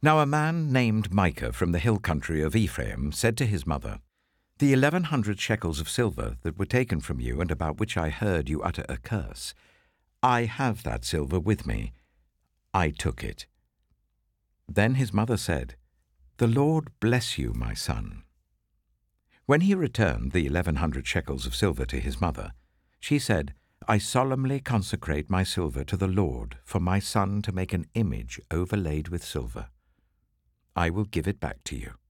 Now a man named Micah from the hill country of Ephraim said to his mother, "The 1,100 shekels of silver that were taken from you and about which I heard you utter a curse, I have that silver with me. I took it." Then his mother said, "The Lord bless you, my son." When he returned the 1,100 shekels of silver to his mother, she said, "I solemnly consecrate my silver to the Lord for my son to make an image overlaid with silver. I will give it back to you."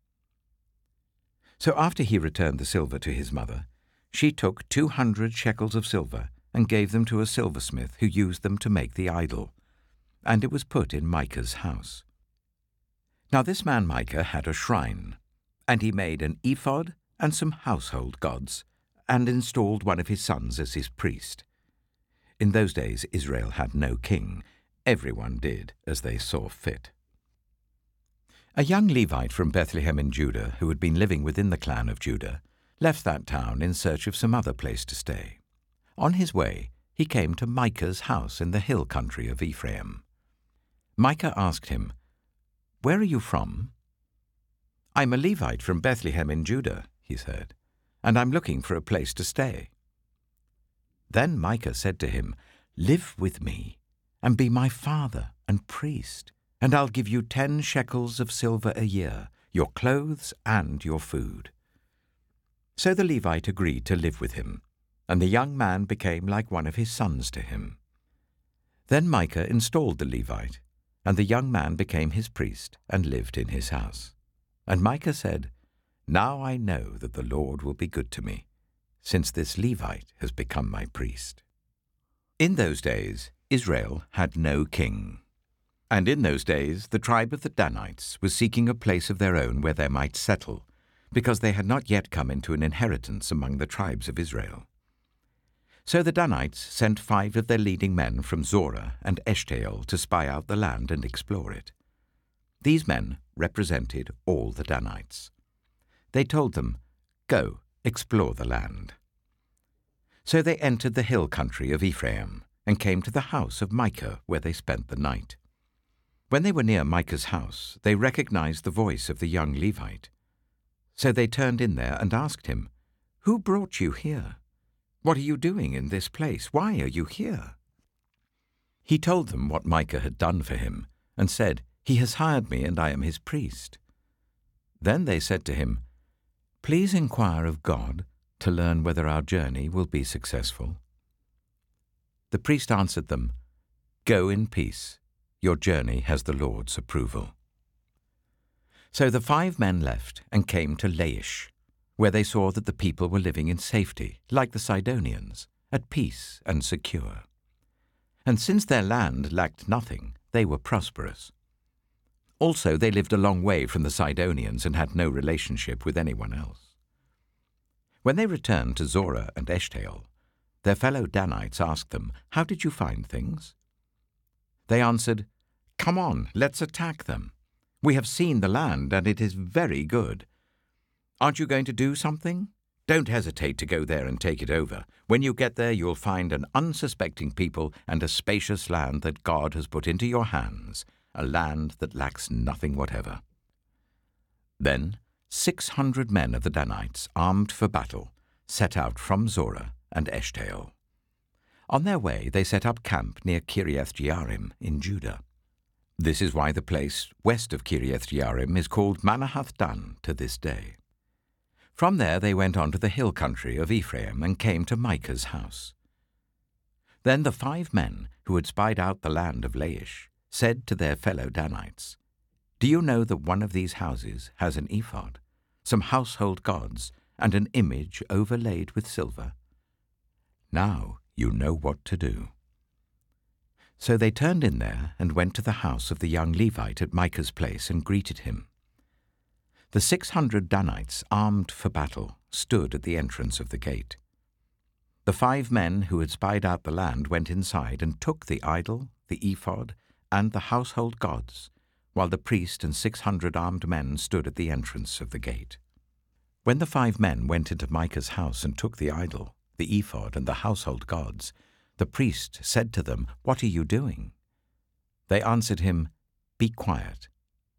So after he returned the silver to his mother, she took 200 shekels of silver and gave them to a silversmith who used them to make the idol, and it was put in Micah's house. Now this man Micah had a shrine, and he made an ephod and some household gods, and installed one of his sons as his priest. In those days Israel had no king. Everyone did as they saw fit. A young Levite from Bethlehem in Judah, who had been living within the clan of Judah, left that town in search of some other place to stay. On his way, he came to Micah's house in the hill country of Ephraim. Micah asked him, "Where are you from?" "I'm a Levite from Bethlehem in Judah," he said, "and I'm looking for a place to stay." Then Micah said to him, "Live with me, and be my father and priest, and I'll give you 10 shekels of silver a year, your clothes and your food." So the Levite agreed to live with him, and the young man became like one of his sons to him. Then Micah installed the Levite, and the young man became his priest and lived in his house. And Micah said, "Now I know that the Lord will be good to me, since this Levite has become my priest." In those days Israel had no king. And in those days the tribe of the Danites was seeking a place of their own where they might settle, because they had not yet come into an inheritance among the tribes of Israel. So the Danites sent 5 of their leading men from Zorah and Eshtaol to spy out the land and explore it. These men represented all the Danites. They told them, "Go, explore the land." So they entered the hill country of Ephraim and came to the house of Micah, where they spent the night. When they were near Micah's house, they recognized the voice of the young Levite. So they turned in there and asked him, "Who brought you here? What are you doing in this place? Why are you here?" He told them what Micah had done for him, and said, "He has hired me, and I am his priest." Then they said to him, "Please inquire of God to learn whether our journey will be successful." The priest answered them, "Go in peace. Your journey has the Lord's approval." So the 5 men left and came to Laish, where they saw that the people were living in safety, like the Sidonians, at peace and secure. And since their land lacked nothing, they were prosperous. Also, they lived a long way from the Sidonians and had no relationship with anyone else. When they returned to Zorah and Eshtaol, their fellow Danites asked them, "How did you find things?" They answered, "Come on, let's attack them. We have seen the land, and it is very good. Aren't you going to do something? Don't hesitate to go there and take it over. When you get there, you'll find an unsuspecting people and a spacious land that God has put into your hands, a land that lacks nothing whatever." Then 600 men of the Danites, armed for battle, set out from Zorah and Eshtaol. On their way, they set up camp near Kiriath-Jearim in Judah. This is why the place west of Kiriath-Jearim is called Manahath-Dan to this day. From there they went on to the hill country of Ephraim and came to Micah's house. Then the 5 men who had spied out the land of Laish said to their fellow Danites, "Do you know that one of these houses has an ephod, some household gods, and an image overlaid with silver? Now you know what to do." So they turned in there and went to the house of the young Levite at Micah's place and greeted him. The 600 Danites, armed for battle, stood at the entrance of the gate. The 5 men who had spied out the land went inside and took the idol, the ephod, and the household gods, while the priest and 600 armed men stood at the entrance of the gate. When the 5 men went into Micah's house and took the idol, the ephod, and the household gods, the priest said to them, "What are you doing?" They answered him, "Be quiet.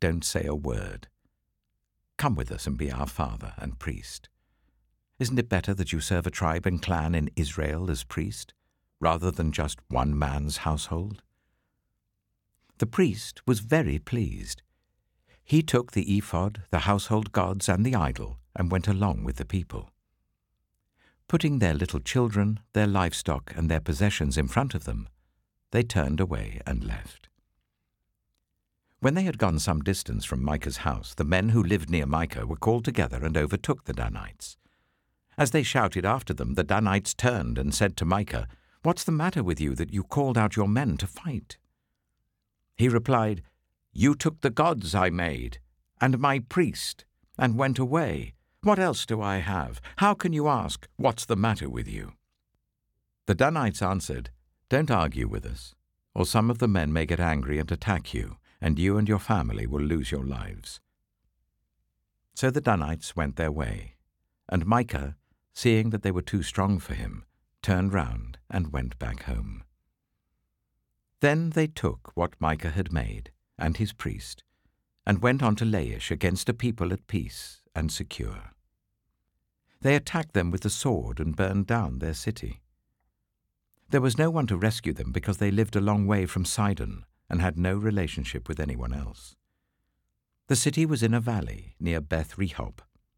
don't say a word. Come with us and be our father and priest. Isn't it better that you serve a tribe and clan in Israel as priest, rather than just one man's household?" The priest was very pleased. He took the ephod, the household gods, and the idol, and went along with the people. Putting their little children, their livestock, and their possessions in front of them, they turned away and left. When they had gone some distance from Micah's house, the men who lived near Micah were called together and overtook the Danites. As they shouted after them, the Danites turned and said to Micah, "What's the matter with you that you called out your men to fight?" He replied, "You took the gods I made, and my priest, and went away. What else do I have? How can you ask, 'What's the matter with you?'" The Danites answered, "Don't argue with us, or some of the men may get angry and attack you, and you and your family will lose your lives." So the Danites went their way, and Micah, seeing that they were too strong for him, turned round and went back home. Then they took what Micah had made, and his priest, and went on to Laish against a people at peace and secure. They attacked them with the sword and burned down their city. There was no one to rescue them because they lived a long way from Sidon and had no relationship with anyone else. The city was in a valley near Beth Rehob.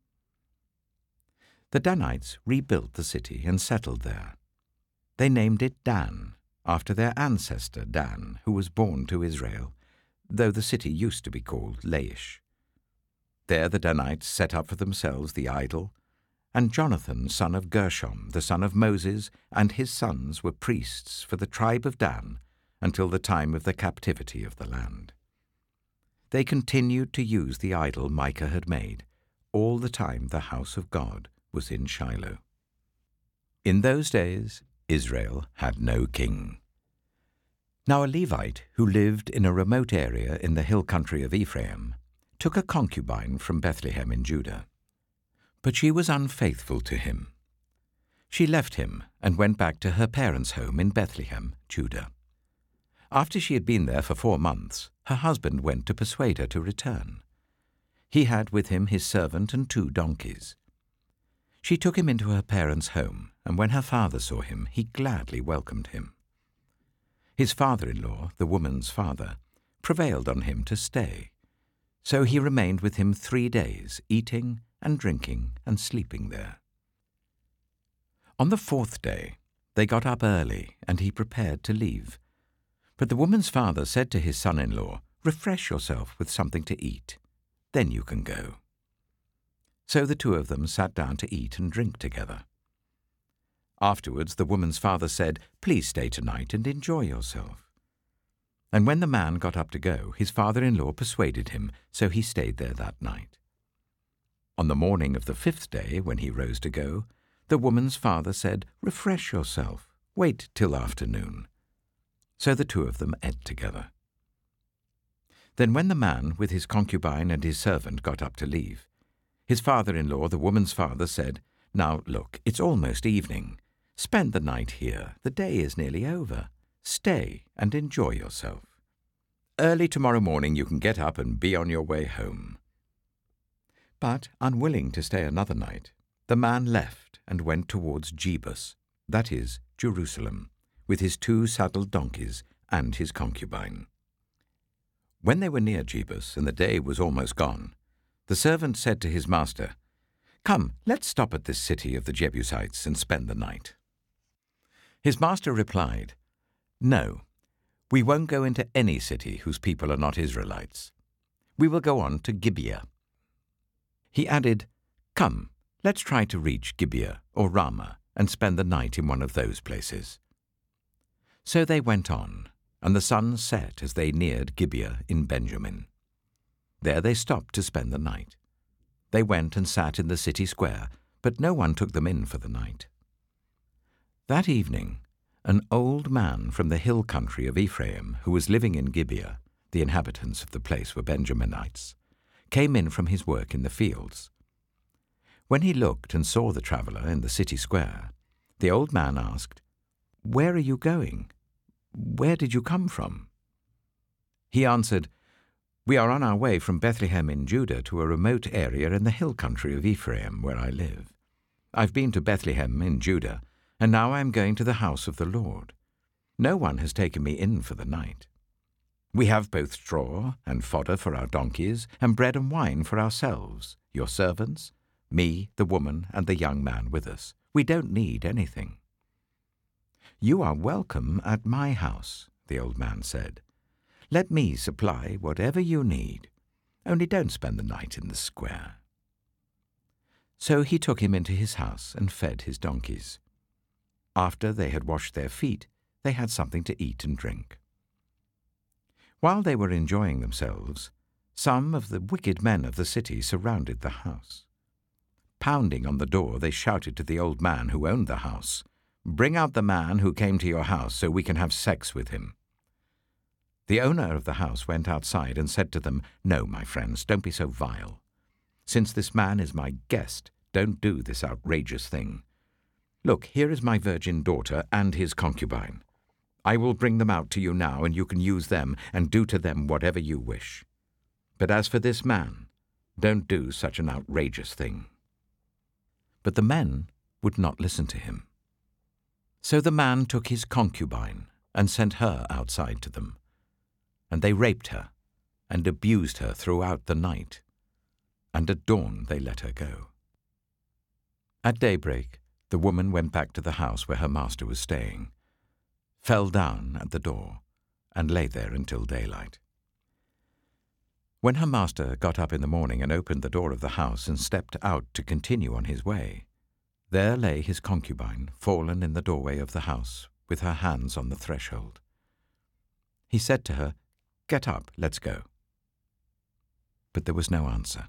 The Danites rebuilt the city and settled there. They named it Dan, after their ancestor Dan, who was born to Israel, though the city used to be called Laish. There the Danites set up for themselves the idol, and Jonathan, son of Gershom, the son of Moses, and his sons were priests for the tribe of Dan until the time of the captivity of the land. They continued to use the idol Micah had made, all the time the house of God was in Shiloh. In those days, Israel had no king. Now a Levite who lived in a remote area in the hill country of Ephraim took a concubine from Bethlehem in Judah. But she was unfaithful to him. She left him and went back to her parents' home in Bethlehem, Judah. After she had been there for 4 months, her husband went to persuade her to return. He had with him his servant and 2 donkeys. She took him into her parents' home, and when her father saw him, he gladly welcomed him. His father-in-law, the woman's father, prevailed on him to stay. So he remained with him 3 days, eating and drinking and sleeping there. On the 4th day, they got up early, and he prepared to leave. But the woman's father said to his son-in-law, "Refresh yourself with something to eat. Then you can go." So the 2 of them sat down to eat and drink together. Afterwards the woman's father said, "Please stay tonight and enjoy yourself." And when the man got up to go, his father-in-law persuaded him, so he stayed there that night. On the morning of the 5th day, when he rose to go, the woman's father said, "Refresh yourself. Wait till afternoon." So the 2 of them ate together. Then when the man with his concubine and his servant got up to leave, his father-in-law, the woman's father, said, "Now look, it's almost evening. Spend the night here. The day is nearly over. Stay and enjoy yourself. Early tomorrow morning you can get up and be on your way home." But, unwilling to stay another night, the man left and went towards Jebus, that is, Jerusalem, with his 2 saddled donkeys and his concubine. When they were near Jebus and the day was almost gone, the servant said to his master, "Come, let's stop at this city of the Jebusites and spend the night." His master replied, "No, we won't go into any city whose people are not Israelites. We will go on to Gibeah." He added, "Come, let's try to reach Gibeah or Ramah and spend the night in one of those places." So they went on, and the sun set as they neared Gibeah in Benjamin. There they stopped to spend the night. They went and sat in the city square, but no one took them in for the night. That evening, an old man from the hill country of Ephraim, who was living in Gibeah, the inhabitants of the place were Benjaminites, came in from his work in the fields. When he looked and saw the traveller in the city square, the old man asked, "Where are you going? Where did you come from?" He answered, We are on our way from Bethlehem in Judah to a remote area in the hill country of Ephraim, where I live. I've been to Bethlehem in Judah, and now I am going to the house of the Lord. No one has taken me in for the night. We have both straw and fodder for our donkeys, and bread and wine for ourselves, your servants, me, the woman, and the young man with us. We don't need anything." "You are welcome at my house," the old man said. "Let me supply whatever you need. Only don't spend the night in the square." So he took him into his house and fed his donkeys. After they had washed their feet, they had something to eat and drink. While they were enjoying themselves, some of the wicked men of the city surrounded the house. Pounding on the door, they shouted to the old man who owned the house, "Bring out the man who came to your house so we can have sex with him." The owner of the house went outside and said to them, "No, my friends, don't be so vile. Since this man is my guest, don't do this outrageous thing. Look, here is my virgin daughter and his concubine. I will bring them out to you now, and you can use them and do to them whatever you wish. But as for this man, don't do such an outrageous thing." But the men would not listen to him. So the man took his concubine and sent her outside to them. And they raped her and abused her throughout the night. And at dawn they let her go. At daybreak, the woman went back to the house where her master was staying, fell down at the door, and lay there until daylight. When her master got up in the morning and opened the door of the house and stepped out to continue on his way, there lay his concubine, fallen in the doorway of the house, with her hands on the threshold. He said to her, "Get up, let's go." But there was no answer.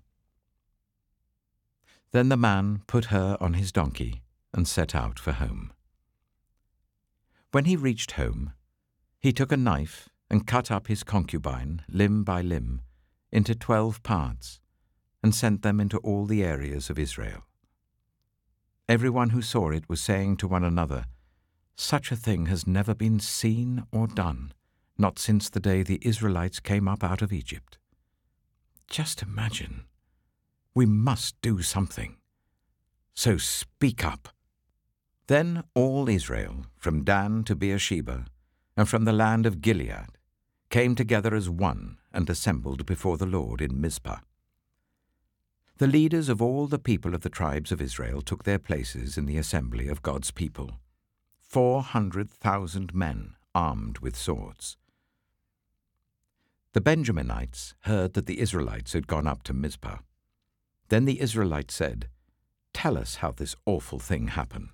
Then the man put her on his donkey and set out for home. When he reached home, he took a knife and cut up his concubine, limb by limb, into 12 parts, and sent them into all the areas of Israel. Everyone who saw it was saying to one another, "Such a thing has never been seen or done, not since the day the Israelites came up out of Egypt." Just imagine. We must do something. So speak up. Then all Israel, from Dan to Beersheba, and from the land of Gilead, came together as one and assembled before the Lord in Mizpah. The leaders of all the people of the tribes of Israel took their places in the assembly of God's people, 400,000 men armed with swords. The Benjaminites heard that the Israelites had gone up to Mizpah. Then the Israelites said, "Tell us how this awful thing happened."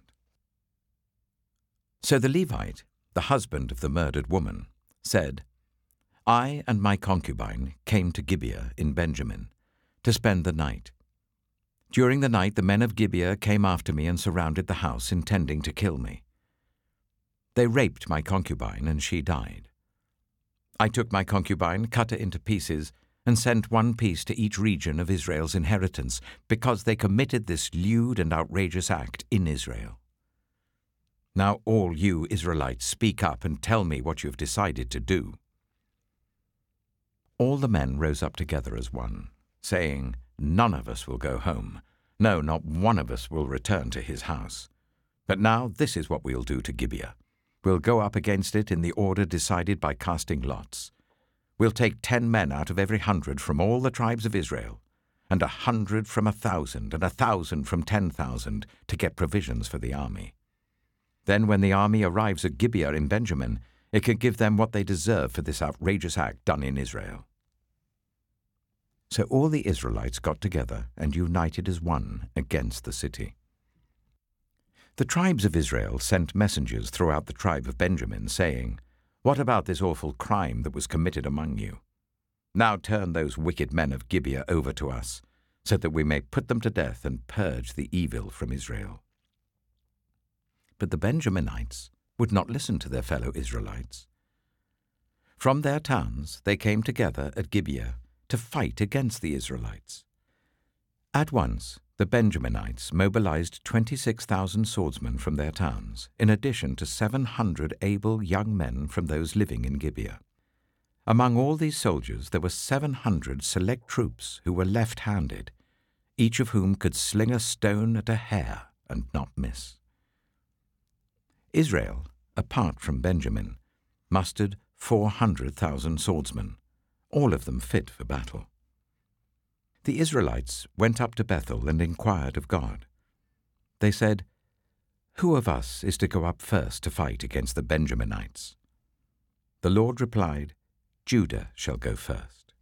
So the Levite, the husband of the murdered woman, said, "I and my concubine came to Gibeah in Benjamin to spend the night. During the night the men of Gibeah came after me and surrounded the house, intending to kill me. They raped my concubine, and she died. I took my concubine, cut her into pieces, and sent one piece to each region of Israel's inheritance, because they committed this lewd and outrageous act in Israel. Now all you Israelites, speak up and tell me what you have decided to do." All the men rose up together as one, saying, "None of us will go home. No, not one of us will return to his house. But now this is what we'll do to Gibeah. We'll go up against it in the order decided by casting lots. We'll take 10 men out of every 100 from all the tribes of Israel, and 100 from 1,000, and 1,000 from 10,000 to get provisions for the army. Then when the army arrives at Gibeah in Benjamin, it can give them what they deserve for this outrageous act done in Israel." So all the Israelites got together and united as one against the city. The tribes of Israel sent messengers throughout the tribe of Benjamin, saying, "What about this awful crime that was committed among you? Now turn those wicked men of Gibeah over to us, so that we may put them to death and purge the evil from Israel." But the Benjaminites would not listen to their fellow Israelites. From their towns they came together at Gibeah to fight against the Israelites. At once the Benjaminites mobilized 26,000 swordsmen from their towns, in addition to 700 able young men from those living in Gibeah. Among all these soldiers there were 700 select troops who were left-handed, each of whom could sling a stone at a hair and not miss. Israel, apart from Benjamin, mustered 400,000 swordsmen, all of them fit for battle. The Israelites went up to Bethel and inquired of God. They said, "Who of us is to go up first to fight against the Benjaminites?" The Lord replied, "Judah shall go first."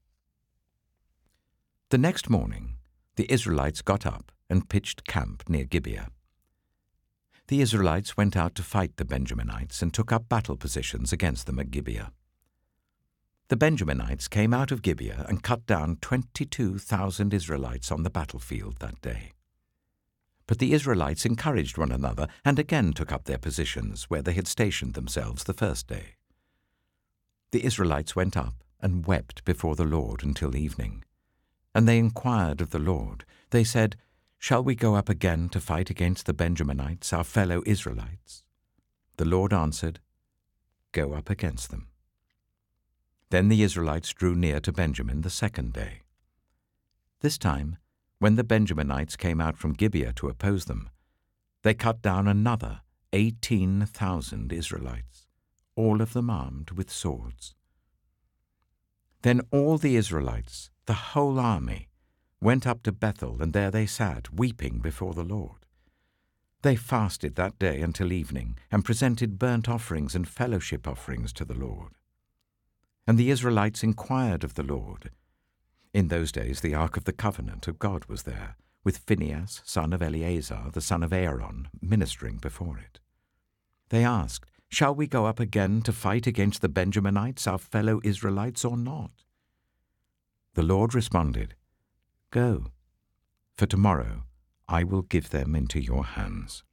The next morning, the Israelites got up and pitched camp near Gibeah. The Israelites went out to fight the Benjaminites and took up battle positions against them at Gibeah. The Benjaminites came out of Gibeah and cut down 22,000 Israelites on the battlefield that day. But the Israelites encouraged one another and again took up their positions where they had stationed themselves the first day. The Israelites went up and wept before the Lord until evening. And they inquired of the Lord. They said, "Shall we go up again to fight against the Benjaminites, our fellow Israelites?" The Lord answered, "Go up against them." Then the Israelites drew near to Benjamin the second day. This time, when the Benjaminites came out from Gibeah to oppose them, they cut down another 18,000 Israelites, all of them armed with swords. Then all the Israelites, the whole army, went up to Bethel, and there they sat, weeping before the Lord. They fasted that day until evening, and presented burnt offerings and fellowship offerings to the Lord. And the Israelites inquired of the Lord. In those days the ark of the covenant of God was there, with Phinehas, son of Eleazar, the son of Aaron, ministering before it. They asked, "Shall we go up again to fight against the Benjaminites, our fellow Israelites, or not?" The Lord responded, "Go, for tomorrow I will give them into your hands."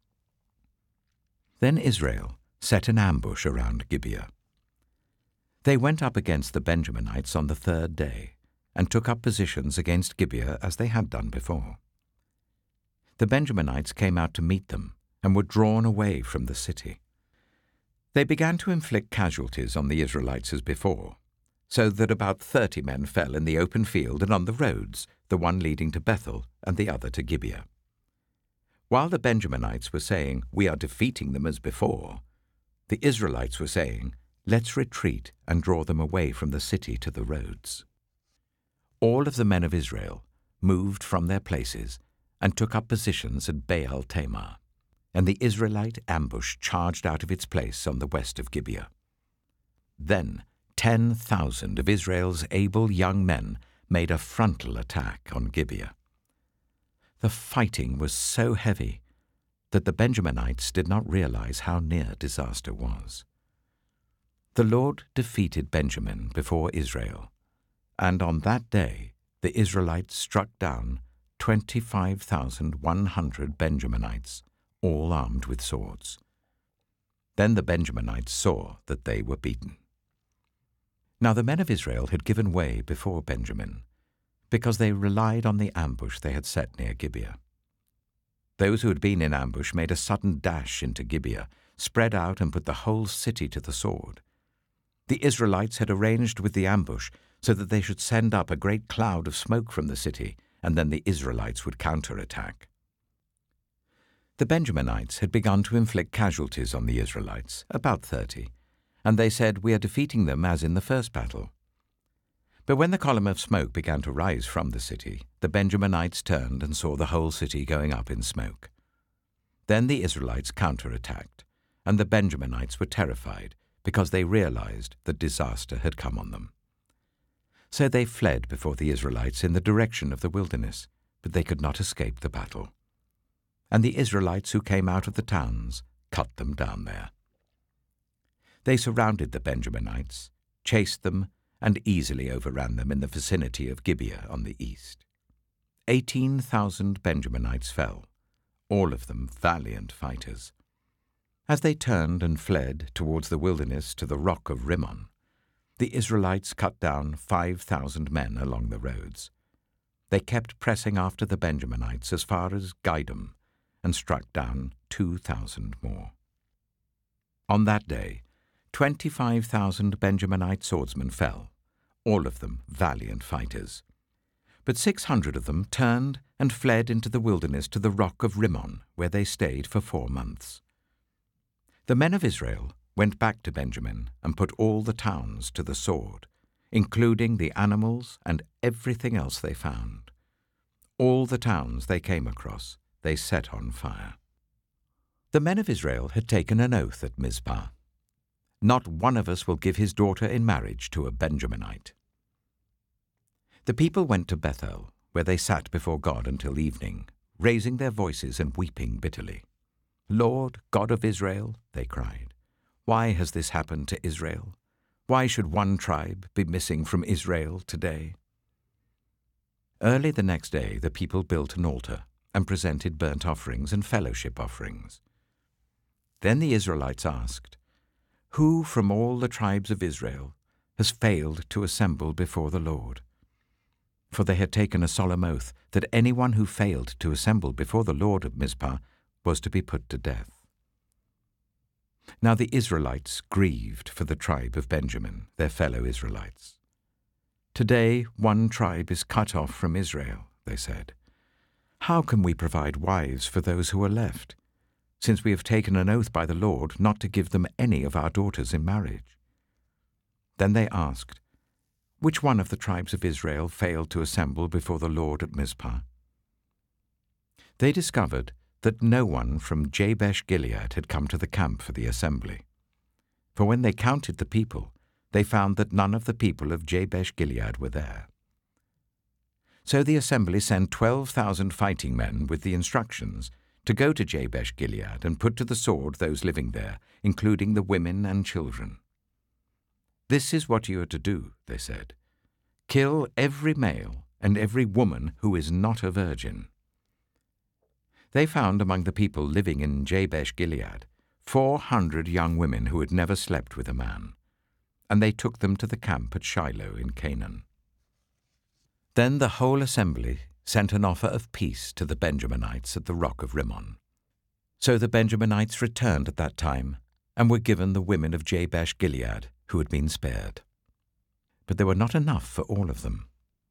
Then Israel set an ambush around Gibeah. They went up against the Benjaminites on the third day, and took up positions against Gibeah as they had done before. The Benjaminites came out to meet them, and were drawn away from the city. They began to inflict casualties on the Israelites as before, so that about 30 men fell in the open field and on the roads, the one leading to Bethel and the other to Gibeah. While the Benjaminites were saying, "We are defeating them as before," the Israelites were saying, "Let's retreat and draw them away from the city to the roads." All of the men of Israel moved from their places and took up positions at Baal Tamar, and the Israelite ambush charged out of its place on the west of Gibeah. Then 10,000 of Israel's able young men made a frontal attack on Gibeah. The fighting was so heavy that the Benjaminites did not realize how near disaster was. The Lord defeated Benjamin before Israel, and on that day the Israelites struck down 25,100 Benjaminites, all armed with swords. Then the Benjaminites saw that they were beaten. Now the men of Israel had given way before Benjamin, because they relied on the ambush they had set near Gibeah. Those who had been in ambush made a sudden dash into Gibeah, spread out and put the whole city to the sword. The Israelites had arranged with the ambush so that they should send up a great cloud of smoke from the city, and then the Israelites would counterattack. The Benjaminites had begun to inflict casualties on the Israelites, about 30, and they said, "We are defeating them as in the first battle." But when the column of smoke began to rise from the city, the Benjaminites turned and saw the whole city going up in smoke. Then the Israelites counterattacked, and the Benjaminites were terrified, because they realized that disaster had come on them. So they fled before the Israelites in the direction of the wilderness, but they could not escape the battle. And the Israelites who came out of the towns cut them down there. They surrounded the Benjaminites, chased them, and easily overran them in the vicinity of Gibeah on the east. 18,000 Benjaminites fell, all of them valiant fighters. As they turned and fled towards the wilderness to the rock of Rimmon, the Israelites cut down 5,000 men along the roads. They kept pressing after the Benjaminites as far as Gidom, and struck down 2,000 more. On that day, 25,000 Benjaminite swordsmen fell, all of them valiant fighters. But 600 of them turned and fled into the wilderness to the rock of Rimmon, where they stayed for 4 months. The men of Israel went back to Benjamin and put all the towns to the sword, including the animals and everything else they found. All the towns they came across they set on fire. The men of Israel had taken an oath at Mizpah. Not one of us will give his daughter in marriage to a Benjaminite. The people went to Bethel, where they sat before God until evening, raising their voices and weeping bitterly. "Lord, God of Israel," they cried, "why has this happened to Israel? Why should one tribe be missing from Israel today?" Early the next day the people built an altar and presented burnt offerings and fellowship offerings. Then the Israelites asked, "Who from all the tribes of Israel has failed to assemble before the Lord?" For they had taken a solemn oath that anyone who failed to assemble before the Lord at Mizpah was to be put to death. Now the Israelites grieved for the tribe of Benjamin, their fellow Israelites. "Today one tribe is cut off from Israel," they said. "How can we provide wives for those who are left, since we have taken an oath by the Lord not to give them any of our daughters in marriage?" Then they asked, "Which one of the tribes of Israel failed to assemble before the Lord at Mizpah?" They discovered that no one from Jabesh-Gilead had come to the camp for the assembly. For when they counted the people, they found that none of the people of Jabesh-Gilead were there. So the assembly sent 12,000 fighting men with the instructions to go to Jabesh-Gilead and put to the sword those living there, including the women and children. "This is what you are to do," they said. "Kill every male and every woman who is not a virgin." They found among the people living in Jabesh-Gilead 400 young women who had never slept with a man, and they took them to the camp at Shiloh in Canaan. Then the whole assembly sent an offer of peace to the Benjaminites at the rock of Rimmon. So the Benjaminites returned at that time and were given the women of Jabesh-Gilead who had been spared. But there were not enough for all of them.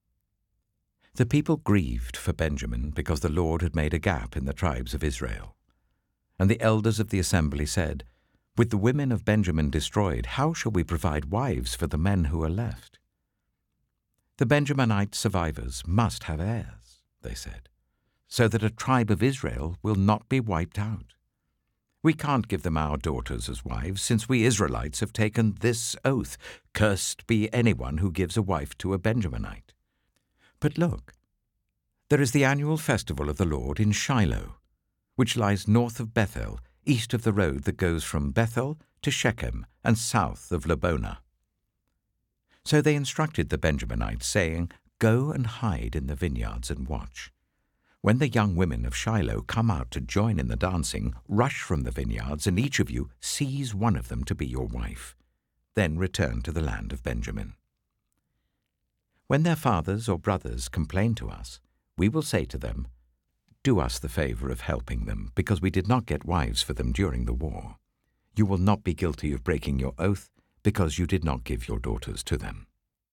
The people grieved for Benjamin because the Lord had made a gap in the tribes of Israel. And the elders of the assembly said, "With the women of Benjamin destroyed, how shall we provide wives for the men who are left?" "The Benjaminite survivors must have heirs," they said, "so that a tribe of Israel will not be wiped out. We can't give them our daughters as wives, since we Israelites have taken this oath, 'Cursed be anyone who gives a wife to a Benjaminite.' But look, there is the annual festival of the Lord in Shiloh, which lies north of Bethel, east of the road that goes from Bethel to Shechem and south of Lebonah." So they instructed the Benjaminites, saying, "Go and hide in the vineyards and watch. When the young women of Shiloh come out to join in the dancing, rush from the vineyards, and each of you seize one of them to be your wife. Then return to the land of Benjamin. When their fathers or brothers complain to us, we will say to them, 'Do us the favor of helping them, because we did not get wives for them during the war. You will not be guilty of breaking your oath, because you did not give your daughters to them.'"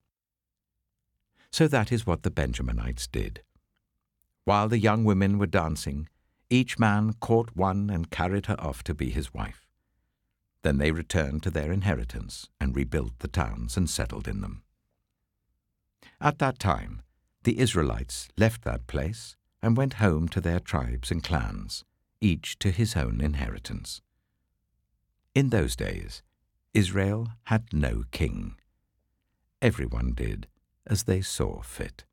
So that is what the Benjaminites did. While the young women were dancing, each man caught one and carried her off to be his wife. Then they returned to their inheritance and rebuilt the towns and settled in them. At that time, the Israelites left that place and went home to their tribes and clans, each to his own inheritance. In those days, Israel had no king. Everyone did as they saw fit.